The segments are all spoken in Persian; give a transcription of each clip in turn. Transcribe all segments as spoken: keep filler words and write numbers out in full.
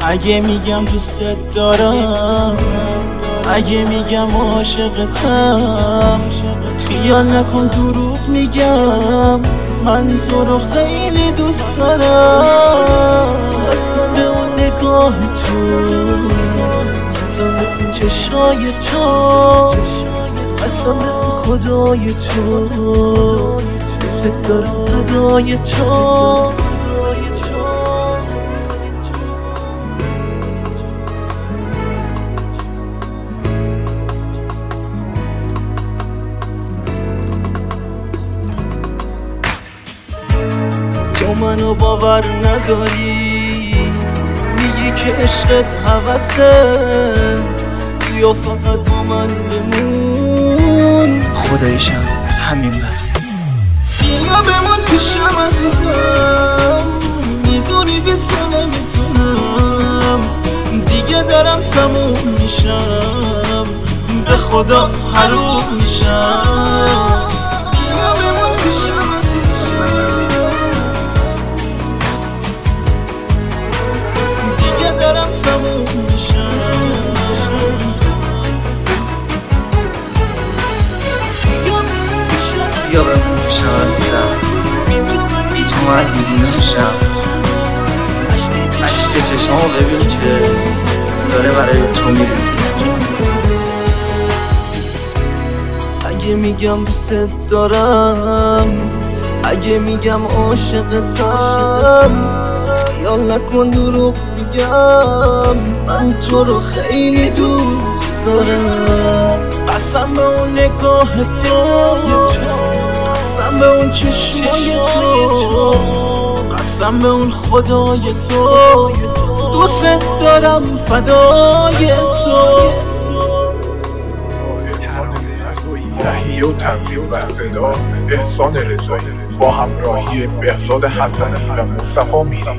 اگه میگم دوست دارم، اگه میگم عاشقتم، خیال نکن دروغ میگم، من تو رو خیلی دوست دارم. قسم به اون نگاه تو، قسم به اون چشای تو، قسم به اون خدای تو، دوست دارم فدای تو. تو منو باور نداری، میگی که عشقت هوسه، یا فقط با من بمون، خدایشم همین بسه. بیا بمون پیشم عزیزم، میدونی بی تو نمیتونم، دیگه دارم تموم میشم، به خدا حروم میشم. بیا بمون پیشم دارم تموم میشم. بیا بمون پیشم عزیزم، بی تو من دیوونه میشم. عشق چشمامو ببین که داره برای تو میرسه. اگه میگم دوست دارم، اگه میگم عاشقتم، خیال نکن دروغ میگم، من تو رو خیلی دوست دارم. قسم به اون نگاه تو، قسم به اون چشمای تو، قسم به اون خدای تو، دوست دارم فدای تو. تهیه و تنظیم و صدا احسان رضایی با همراهی بهزاد حسنی و مصطفی میری.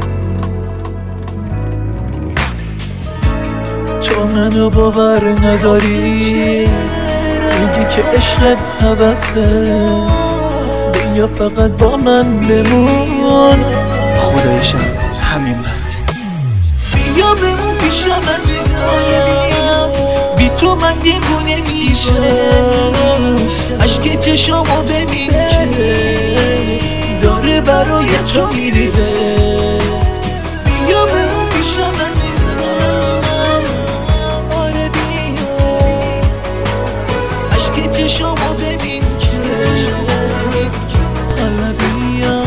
تو منو باور نداری، میگی که عشقت هوسه، بیا فقط با من بمون، خدایشم همین بس. بیا بمون پیشم عزیزم، بی تو من دیوونه میشم. عشق چشامو ببین که داره برای تو میریزه. بیا بمون پیشم عزیزم، آره بیا، عشق چشامو ببین که حالا بیا.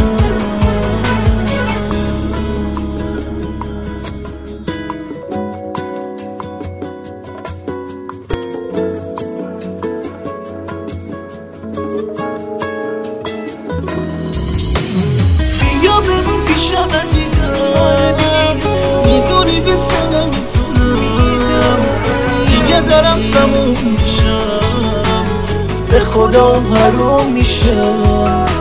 بیا بمون پیشم عزیزم، میدونی به تو نمیتونم، دیگه دارم تموم میشم، به خدا حروم میشم.